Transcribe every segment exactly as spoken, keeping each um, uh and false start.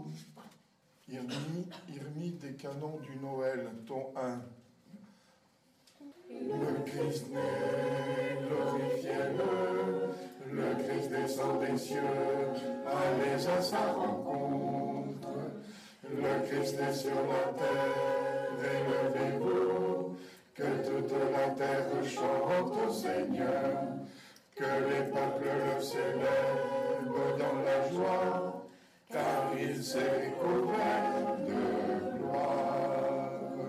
Irmie, Irmie des canons du Noël, ton un. Le Christ naît, glorifiez-le, le Christ descend des cieux, allez à sa rencontre. Le Christ est sur la terre, élevez-vous, que toute la terre chante au Seigneur, que les peuples le célèbrent dans la joie, car il s'est couvert de gloire.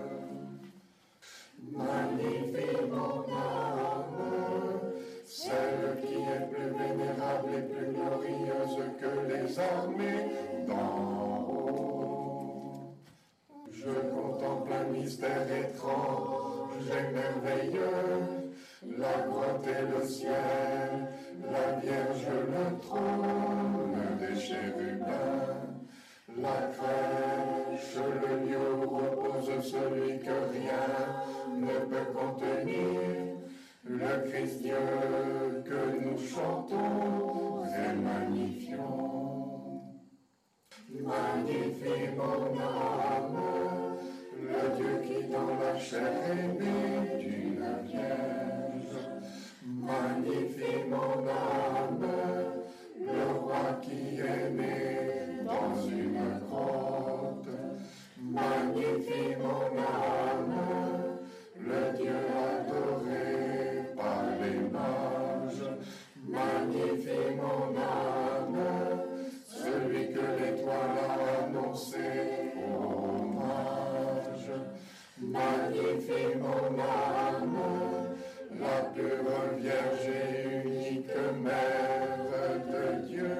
Magnifie mon âme, celle qui est plus vénérable et plus glorieuse que les armées d'en haut. Je contemple un mystère étrange et merveilleux, la grotte et le ciel, la Vierge, le trône des chérubins, la crèche, le lieu où repose celui que rien ne peut contenir, le Christ Dieu que nous chantons et magnifions. Magnifie mon âme, le Dieu qui dans la chair est né d'une vierge. Magnifie mon âme, le roi qui est né dans une grotte. Magnifie mon âme, le Dieu adoré par les mages. Magnifie mon âme, celui que l'étoile a annoncé aux mages. Magnifie mon âme, la pure Vierge et unique Mère de Dieu.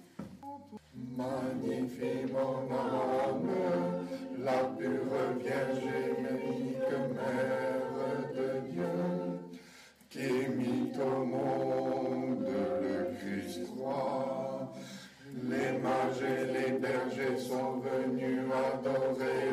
Magnifie mon âme, la pure Vierge et unique Mère de Dieu, qui mit au monde le Christ roi. Les mages et les bergers sont venus adorer